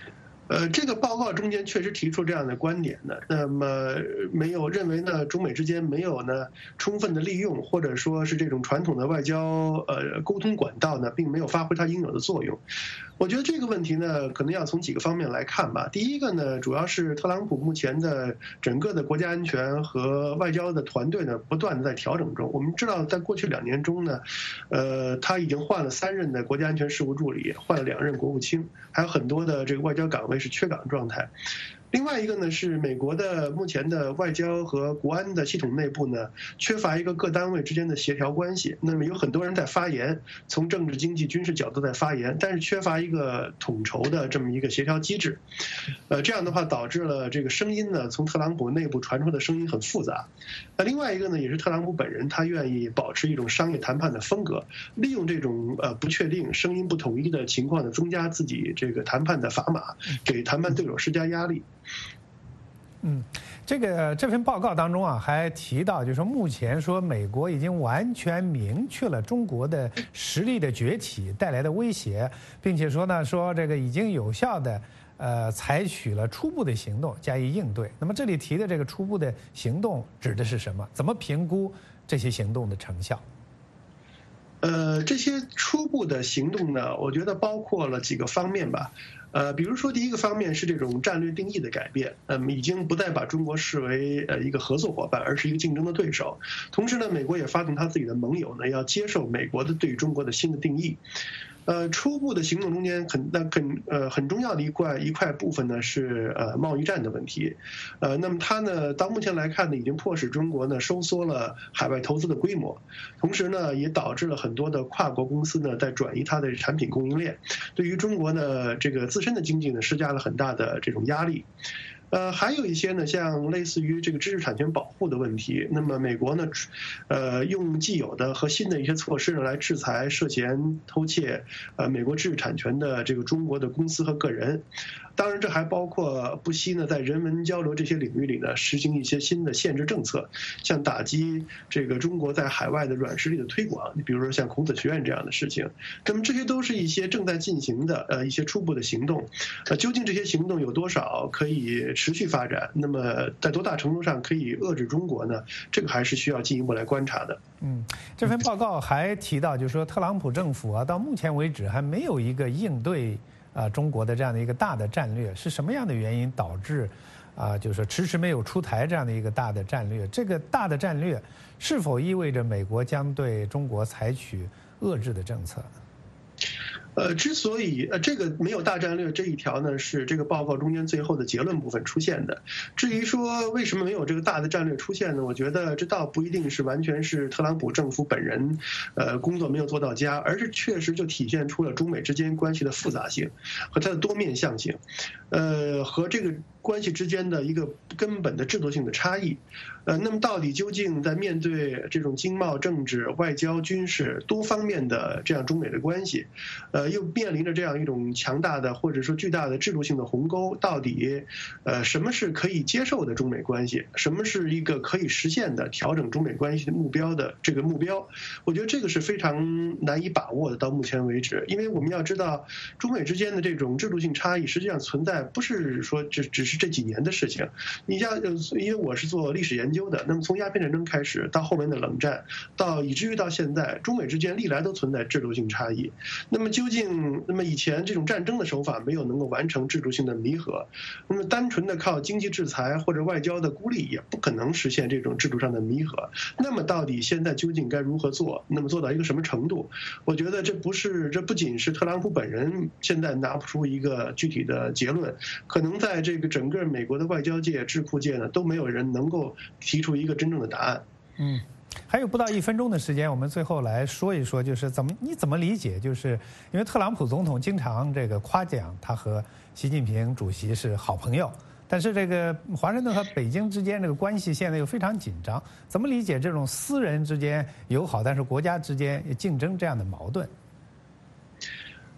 呃，这个报告中间确实提出这样的观点的，那么没有认为呢，中美之间没有呢充分的利用，或者说是这种传统的外交呃沟通管道呢，并没有发挥它应有的作用。我觉得这个问题呢，可能要从几个方面来看吧。第一个呢，主要是特朗普目前的整个的国家安全和外交的团队呢，不断的在调整中。我们知道，在过去两年中呢，呃，他已经换了三任的国家安全事务助理，换了两任国务卿，还有很多的这个外交岗位是缺岗状态。另外一个呢是美国的目前的外交和国安的系统内部呢，缺乏一个各单位之间的协调关系。那么有很多人在发言，从政治、经济、军事角度在发言，但是缺乏一个统筹的这么一个协调机制。呃，这样的话导致了这个声音呢，从特朗普内部传出的声音很复杂。那另外一个呢，也是特朗普本人他愿意保持一种商业谈判的风格，利用这种呃不确定、声音不统一的情况呢，增加自己这个谈判的砝码，给谈判对手施加压力。 嗯，这个这份报告当中啊，还提到，就是说目前说美国已经完全明确了中国的实力的崛起带来的威胁，并且说呢，说这个已经有效的呃采取了初步的行动加以应对。那么这里提的这个初步的行动指的是什么？怎么评估这些行动的成效？ 呃，这些初步的行动呢，我觉得包括了几个方面吧。呃，比如说第一个方面是这种战略定义的改变，嗯，已经不再把中国视为呃一个合作伙伴，而是一个竞争的对手。同时呢，美国也发动他自己的盟友呢，要接受美国的对中国的新的定义。呃，初步的行动中间很那很呃很重要的一块一块部分呢是呃贸易战的问题，呃，那么它呢到目前来看呢，已经迫使中国呢收缩了海外投资的规模，同时呢也导致了很多的跨国公司呢在转移它的产品供应链，对于中国呢这个自身的经济呢施加了很大的这种压力。呃，还有一些呢，像类似于这个知识产权保护的问题。那么美国呢，呃，用既有的和新的一些措施呢，来制裁涉嫌偷窃呃美国知识产权的这个中国的公司和个人。当然，这还包括不惜呢在人文交流这些领域里呢，实行一些新的限制政策，像打击这个中国在海外的软实力的推广，你比如说像孔子学院这样的事情。那么这些都是一些正在进行的呃一些初步的行动。呃，究竟这些行动有多少可以持续发展？那么在多大程度上可以遏制中国呢？这个还是需要进一步来观察的。 嗯，这份报告还提到，就是说特朗普政府啊，到目前为止还没有一个应对啊中国的这样的一个大的战略。是什么样的原因导致啊，就是说迟迟没有出台这样的一个大的战略？这个大的战略是否意味着美国将对中国采取遏制的政策？ 呃，之所以呃这个没有大战略这一条呢，是这个报告中间最后的结论部分出现的。至于说为什么没有这个大的战略出现呢？我觉得这倒不一定是完全是特朗普政府本人呃工作没有做到家，而是确实就体现出了中美之间关系的复杂性和它的多面向性，呃和这个关系之间的一个根本的制度性的差异。呃，那么到底究竟在面对这种经贸、政治、外交、军事多方面的这样中美的关系，呃，又面临着这样一种强大的或者说巨大的制度性的鸿沟，到底呃什么是可以接受的中美关系，什么是一个可以实现的调整中美关系的目标的这个目标？我觉得这个是非常难以把握的，到目前为止，因为我们要知道中美之间的这种制度性差异实际上存在，不是说只只是这几年的事情。你像，因为我是做历史研究的，那么从鸦片战争开始到后面的冷战，到以至于到现在，中美之间历来都存在制度性差异。那么究竟，那么以前这种战争的手法没有能够完成制度性的弥合，那么单纯的靠经济制裁或者外交的孤立也不可能实现这种制度上的弥合。那么到底现在究竟该如何做？那么做到一个什么程度？我觉得这不是，这不仅是特朗普本人现在拿不出一个具体的结论，可能在这个整个美国的外交界、智库界呢，都没有人能够提出一个真正的答案。 嗯，还有不到一分钟的时间，我们最后来说一说，就是怎么你怎么理解？就是因为特朗普总统经常这个夸奖他和习近平主席是好朋友，但是这个华盛顿和北京之间这个关系现在又非常紧张，怎么理解这种私人之间友好，但是国家之间竞争这样的矛盾？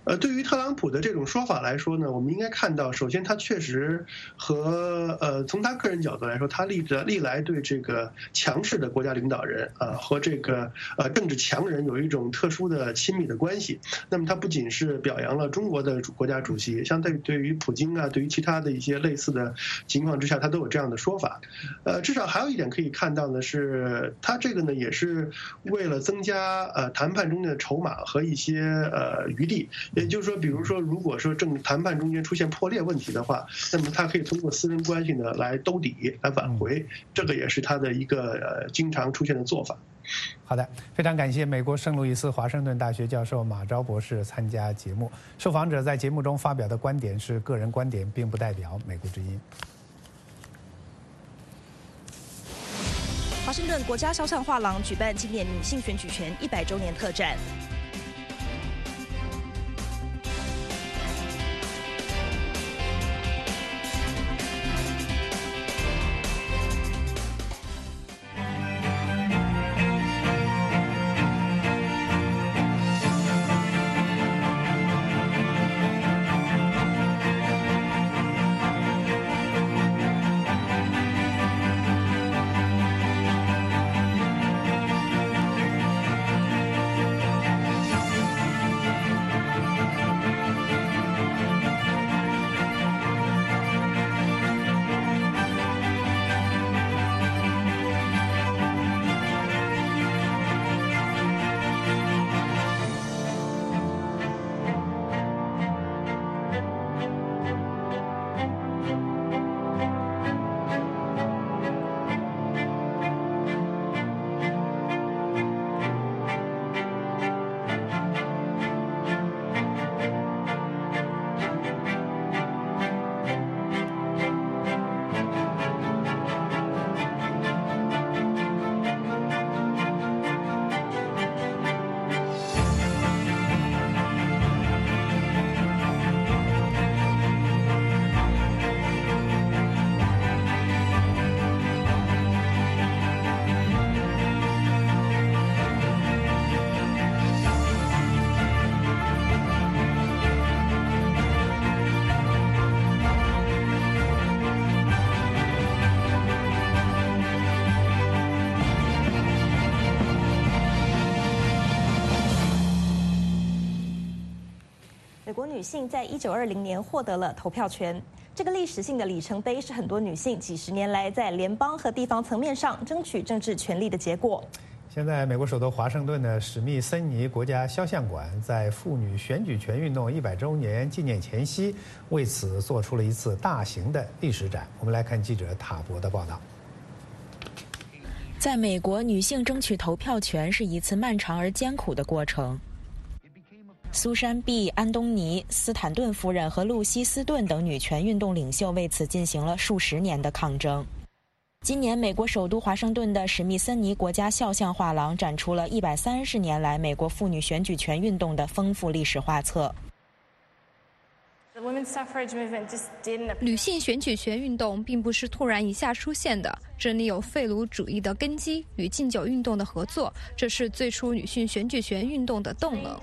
呃，对于特朗普的这种说法来说呢，我们应该看到，首先他确实和呃，从他个人角度来说，他历的历来对这个强势的国家领导人啊、呃、和这个呃政治强人有一种特殊的亲密的关系。那么他不仅是表扬了中国的主国家主席，相对对于普京啊，对于其他的一些类似的情况之下，他都有这样的说法。呃，至少还有一点可以看到呢，是他这个呢也是为了增加呃谈判中的筹码和一些呃余地。也就是说，比如说，如果说正谈判中间出现破裂问题的话，那么他可以通过私人关系呢来兜底、来挽回，这个也是他的一个呃经常出现的做法。 好的，非常感谢美国圣路易斯华盛顿大学教授马昭博士参加节目。受访者在节目中发表的观点是个人观点，并不代表美国之音。 华盛顿国家肖像画廊举办纪念女性选举权一百周年特展。美国女性在一九二零年获得了投票权，这个历史性的里程碑是很多女性几十年来在联邦和地方层面上争取政治权利的结果。 现在，美国首都华盛顿的史密森尼国家肖像馆在妇女选举权运动一百周年纪念前夕，为此做出了一次大型的历史展。我们来看记者塔博的报道。 在美国，女性争取投票权是一次漫长而艰苦的过程。苏珊 ·B· 安东尼、斯坦顿夫人和露西·斯顿等女权运动领袖为此进行了数十年的抗争。今年，美国首都华盛顿的史密森尼国家肖像画廊展出了一百三十年来美国妇女选举权运动的丰富历史画册。 女性选举权运动并不是突然一下出现的，这里有废奴主义的根基与禁酒运动的合作，这是最初女性选举权运动的动能。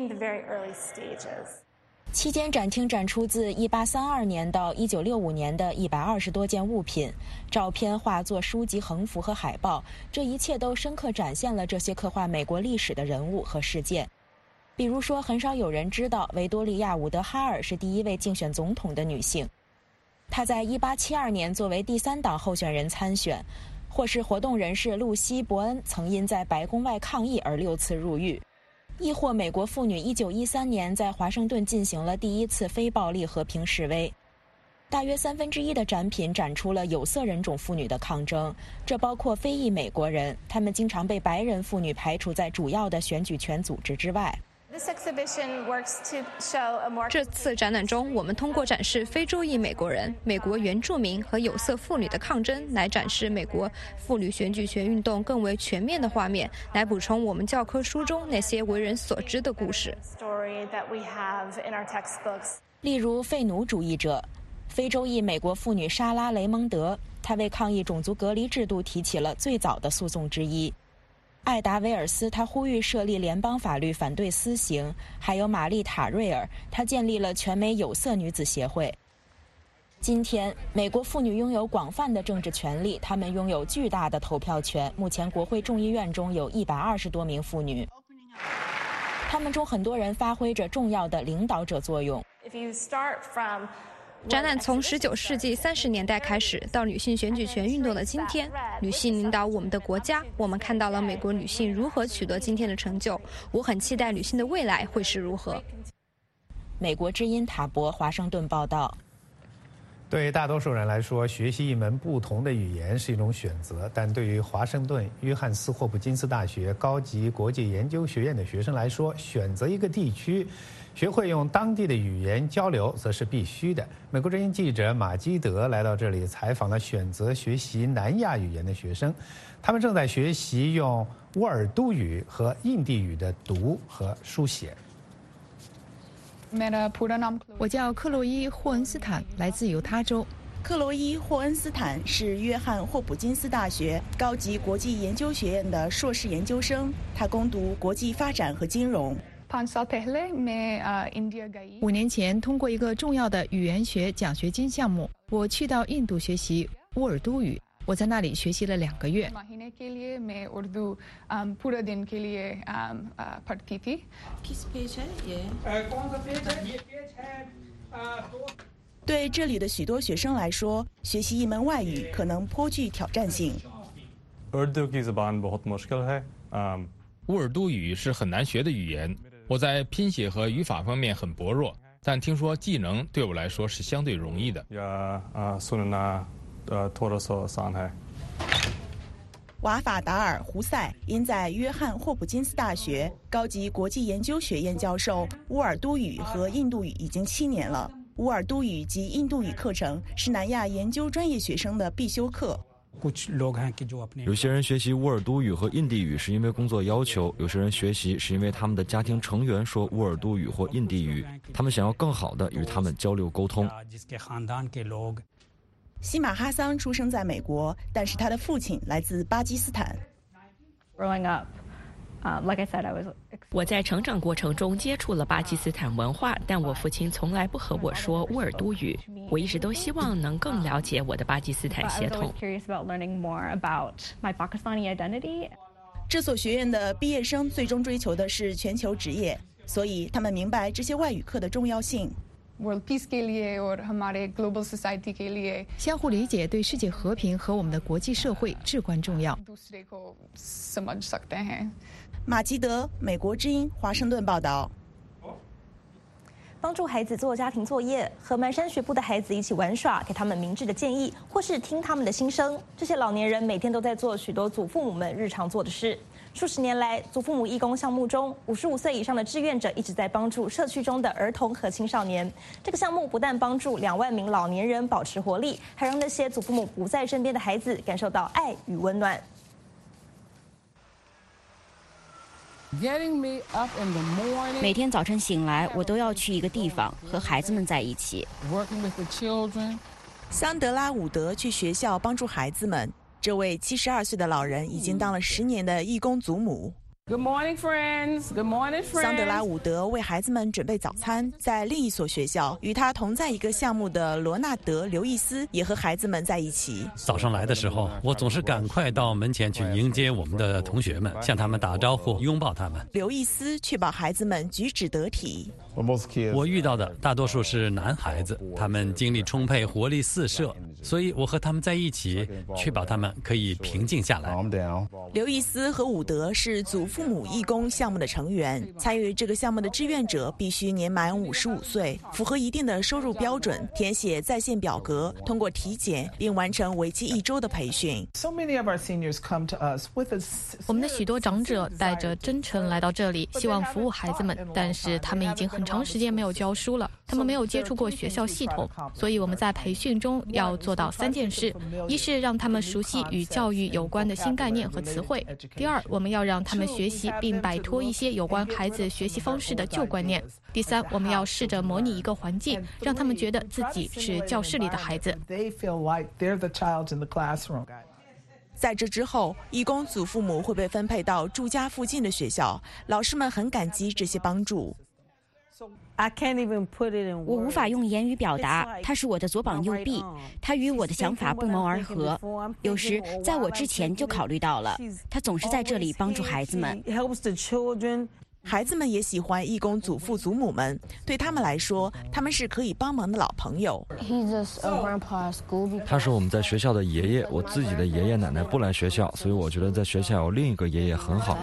期间展厅展出自一八三二年到一九六五年的一百二十多件物品，照片、画作、书籍、横幅和海报，这一切都深刻展现了这些刻画美国历史的人物和事件。比如说，很少有人知道维多利亚·伍德哈尔是第一位竞选总统的女性。她在一八七二年作为第三党候选人参选，或是活动人士露西·伯恩曾因在白宫外抗议而六次入狱，亦或美国妇女一九一三年在华盛顿进行了第一次非暴力和平示威。大约三分之一的展品展出了有色人种妇女的抗争，这包括非裔美国人，他们经常被白人妇女排除在主要的选举权组织之外。 这次展览中，我们通过展示非洲裔美国人、美国原住民和有色妇女的抗争，来展示美国妇女选举权运动更为全面的画面，来补充我们教科书中那些为人所知的故事。 例如，废奴主义者，非洲裔美国妇女莎拉·雷蒙德，她为抗议种族隔离制度提起了最早的诉讼之一。 艾达维尔斯，他呼吁设立联邦法律反对私刑；还有玛丽塔瑞尔，她建立了全美有色女子协会。今天，美国妇女拥有广泛的政治权利，她们拥有巨大的投票权。目前，国会众议院中有一百二十多名妇女，她们中很多人发挥着重要的领导者作用。 展览从十九世纪三十年代开始，到女性选举权运动的今天，女性领导我们的国家，我们看到了美国女性如何取得今天的成就。我很期待女性的未来会是如何。 美国之音塔博华盛顿报道。 对大多数人来说，学习一门不同的语言是一种选择，但对于华盛顿约翰斯霍普金斯大学高级国际研究学院的学生来说，选择一个地区学会用当地的语言交流则是必须的。美国之音记者马基德来到这里采访了选择学习南亚语言的学生，他们正在学习用乌尔都语和印地语的读和书写。 我叫克洛伊·霍恩斯坦，来自犹他州。 克洛伊·霍恩斯坦是约翰霍普金斯大学高级国际研究学院的硕士研究生，他攻读国际发展和金融。 五年前，通过一个重要的语言学奖学金项目，我去到印度学习乌尔都语。我在那里学习了两个月。 对这里的许多学生来说，学习一门外语可能颇具挑战性。 乌尔都语是很难学的语言，我在拼写和语法方面很薄弱，但听说技能对我来说是相对容易的。 呃，托罗索桑海。瓦法达尔·胡塞因在约翰霍普金斯大学高级国际研究学院教授乌尔都语和印度语已经七年了。乌尔都语及印度语课程是南亚研究专业学生的必修课。 有些人学习乌尔都语和印地语是因为工作要求，有些人学习是因为他们的家庭成员说乌尔都语或印地语，他们想要更好地与他们交流沟通。 西马哈桑出生在美国，但是他的父亲来自巴基斯坦。 我在成长过程中接触了巴基斯坦文化，但我父亲从来不和我说乌尔都语。我一直都希望能更了解我的巴基斯坦血统。 这所学院的毕业生最终追求的是全球职业，所以他们明白这些外语课的重要性。 相互理解对世界和平和我们的国际社会至关重要。 马基德，美国之音，华盛顿报道。 帮助孩子做家庭作业，和蹒跚学步的孩子一起玩耍，给他们明智的建议，或是听他们的心声，这些老年人每天都在做许多祖父母们日常做的事。数十年来，祖父母义工项目中，五十五岁以上的志愿者一直在帮助社区中的儿童和青少年。这个项目不但帮助两万名老年人保持活力，还让那些祖父母不在身边的孩子感受到爱与温暖。 每天早晨醒来，我都要去一个地方和孩子们在一起。 桑德拉·伍德去学校帮助孩子们。这位七十二岁的老人已经当了十年的义工祖母。 Good morning, friends. Good morning, friends. 桑德拉·伍德为孩子们准备早餐。在另一所学校，与他同在一个项目的罗纳德·刘易斯也和孩子们在一起。 早上来的时候，我总是赶快到门前去迎接我们的同学们，向他们打招呼，拥抱他们。 刘易斯确保孩子们举止得体。 我遇到的大多数是男孩子，他们精力充沛，活力四射，所以我和他们在一起，确保他们可以平静下来。 刘易斯和伍德是祖父母义工项目的成员，参与这个项目的志愿者必须年满五十五岁，符合一定的收入标准，填写在线表格，通过体检，并完成为期一周的培训。 我们的许多长者带着真诚来到这里，希望服务孩子们，但是他们已经很长时间没有教书了，他们没有接触过学校系统，所以我们在培训中要做到三件事：一是让他们熟悉与教育有关的新概念和词汇；第二，我们要让他们学习并摆脱一些有关孩子学习方式的旧观念；第三，我们要试着模拟一个环境，让他们觉得自己是教室里的孩子。 在这之后，义工祖父母会被分配到住家附近的学校，老师们很感激这些帮助。 我无法用言语表达，他是我的左膀右臂，他与我的想法不谋而合。有时在我之前就考虑到了，他总是在这里帮助孩子们。 孩子们也喜欢义工祖父祖母们，对他们来说，他们是可以帮忙的老朋友。 他是我们在学校的爷爷，我自己的爷爷奶奶不来学校，所以我觉得在学校有另一个爷爷很好。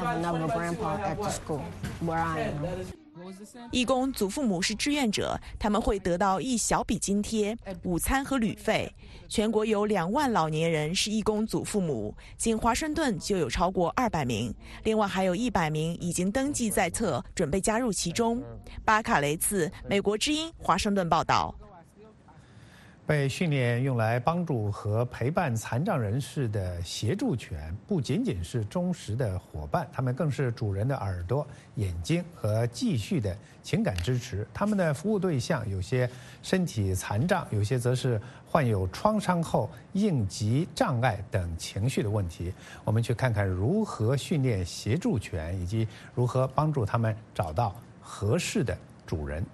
义工祖父母是志愿者，他们会得到一小笔津贴、午餐和旅费。全国有两万老年人是义工祖父母，仅华盛顿就有超过二百名，另外还有一百名已经登记在册，准备加入其中。巴卡雷茨，美国之音，华盛顿报道。 被训练用来帮助和陪伴残障人士的协助犬，不仅仅是忠实的伙伴，他们更是主人的耳朵、眼睛和继续的情感支持。他们的服务对象有些身体残障，有些则是患有创伤后应激障碍等情绪的问题。我们去看看如何训练协助犬，以及如何帮助他们找到合适的主人。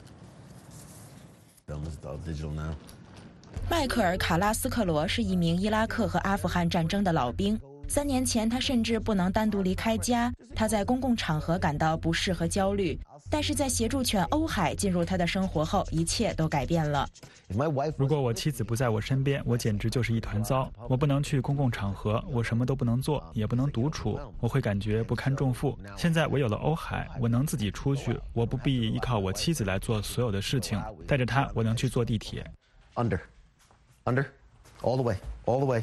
迈克尔·卡拉斯克罗是一名伊拉克和阿富汗战争的老兵。三年前，他甚至不能单独离开家，他在公共场合感到不适和焦虑。但是在协助犬欧海进入他的生活后，一切都改变了。 如果我妻子不在我身边，我简直就是一团糟。我不能去公共场合，我什么都不能做，也不能独处，我会感觉不堪重负。现在我有了欧海，我能自己出去，我不必依靠我妻子来做所有的事情。带着他，我能去坐地铁。 Under. Under, all the way, all the way.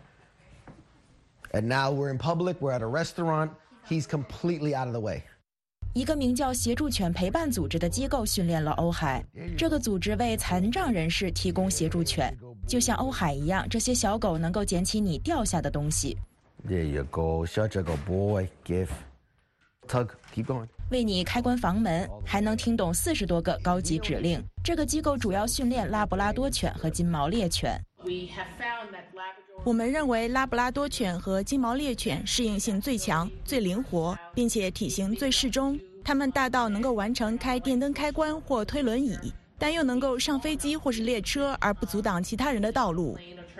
And now we're in public, we're at a restaurant, he's completely out of the way. 一个名叫协助犬陪伴组织的机构训练了欧海。这个组织为残障人士提供协助犬，就像欧海一样，这些小狗能够捡起你掉下的东西。 There you go, such a good boy, give. Tug, keep going. 为你开关房门，还能听懂四十多个高级指令。这个机构主要训练拉布拉多犬和金毛猎犬。 我们认为拉布拉多犬和金毛猎犬适应性最强、最灵活，并且体型最适中。它们大到能够完成开电灯开关或推轮椅，但又能够上飞机或是列车，而不阻挡其他人的道路。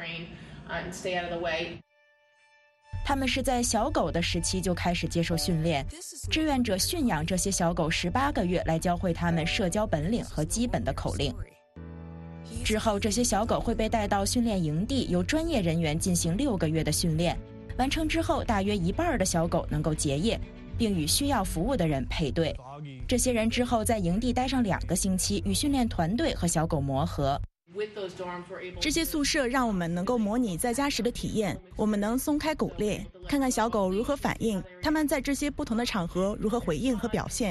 他们是在小狗的时期就开始接受训练，志愿者驯养这些小狗十八个月，来教会它们社交本领和基本的口令。之后，这些小狗会被带到训练营地，由专业人员进行六个月的训练。完成之后，大约一半的小狗能够结业，并与需要服务的人配对。这些人之后在营地待上两个星期，与训练团队和小狗磨合。这些宿舍让我们能够模拟在家时的体验，我们能松开狗链，看看小狗如何反应，它们在这些不同的场合如何回应和表现。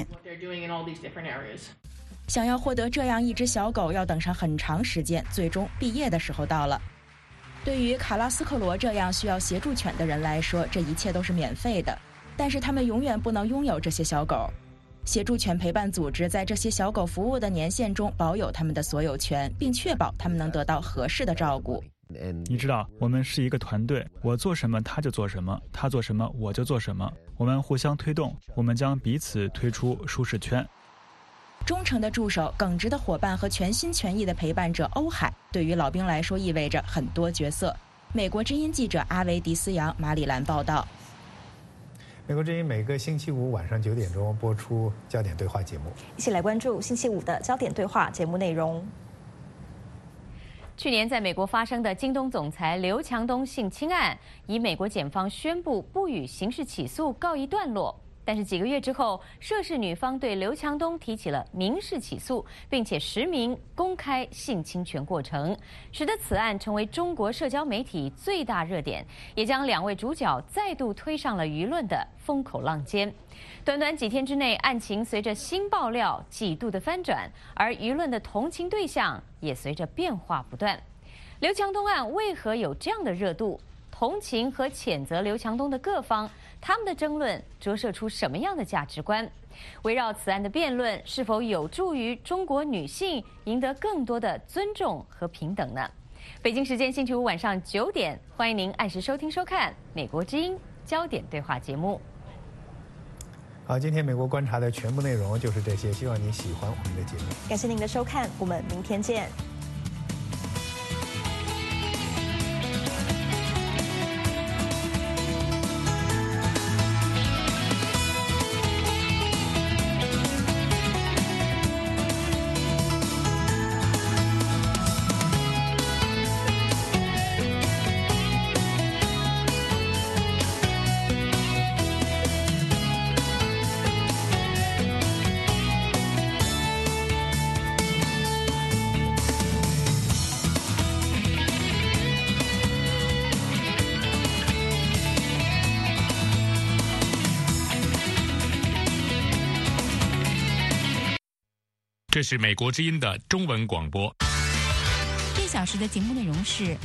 想要获得这样一只小狗，要等上很长时间，最终毕业的时候到了。对于卡拉斯克罗这样需要协助犬的人来说，这一切都是免费的，但是他们永远不能拥有这些小狗。协助犬陪伴组织在这些小狗服务的年限中保有他们的所有权，并确保他们能得到合适的照顾。 你知道，我们是一个团队，我做什么他就做什么，他做什么我就做什么，我们互相推动，我们将彼此推出舒适圈。 忠诚的助手、耿直的伙伴和全心全意的陪伴者欧海，对于老兵来说意味着很多角色。美国之音记者阿维迪斯扬，马里兰报道。 美国之音每个星期五晚上九点钟播出焦点对话节目， 一起来关注星期五的焦点对话节目内容。 去年在美国发生的京东总裁刘强东性侵案，以美国检方宣布不予刑事起诉告一段落。但是几个月之后，涉事女方对刘强东提起了民事起诉，并且实名公开性侵权过程，使得此案成为中国社交媒体最大热点，也将两位主角再度推上了舆论的风口浪尖。短短几天之内，案情随着新爆料几度的翻转，而舆论的同情对象也随着变化不断。刘强东案为何有这样的热度？同情和谴责刘强东的各方，他们的争论折射出什么样的价值观？围绕此案的辩论是否有助于中国女性赢得更多的尊重和平等呢？ 北京时间星期五晚上九点，欢迎您按时收听收看《美国之音焦点对话》节目。 好，今天美国观察的全部内容就是这些，希望您喜欢我们的节目。 感谢您的收看，我们明天见。 这是美国之音的中文广播。 这小时的节目内容是